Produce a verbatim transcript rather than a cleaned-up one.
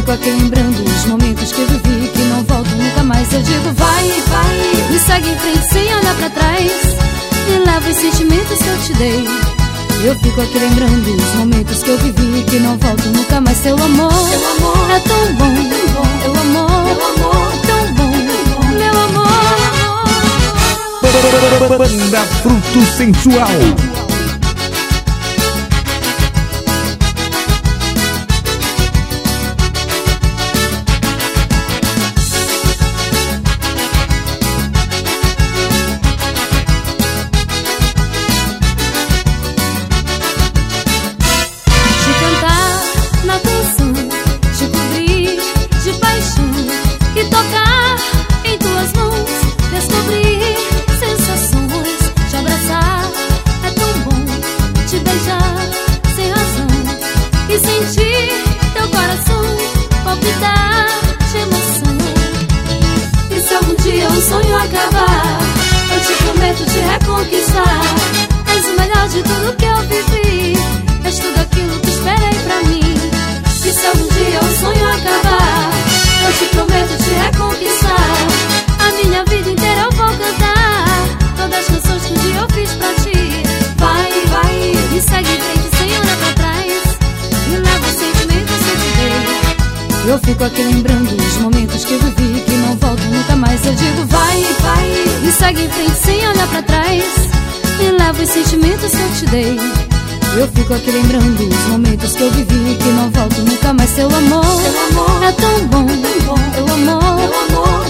fico aqui lembrando os momentos que eu vivi, que não volto nunca mais. Eu digo vai, vai, e segue em frente sem olhar pra trás. E leva os sentimentos que eu te dei. Eu fico aqui lembrando os momentos que eu vivi, que não volto nunca mais. Seu amor, seu amor é tão bom, tão bom. Meu amor, meu amor, tão bom, tão bom. Meu amor. Banda Fruto Sensual. De tudo que eu vivi, és tudo aquilo que esperei pra mim. E se algum dia o sonho acabar, eu te prometo te reconquistar. A minha vida inteira eu vou cantar todas as canções que um dia eu fiz pra ti. Vai, vai, e segue em frente sem olhar pra trás. E leva os sentimentos que eu te dei. Eu fico aqui lembrando os momentos que eu vivi, que não volto nunca mais. Eu digo vai, vai, e segue em frente sem olhar pra trás. E leva os sentimentos que eu te dei. Eu fico aqui lembrando os momentos que eu vivi, que não volto nunca mais. Seu amor, seu amor é tão bom, tão bom. Meu amor, meu amor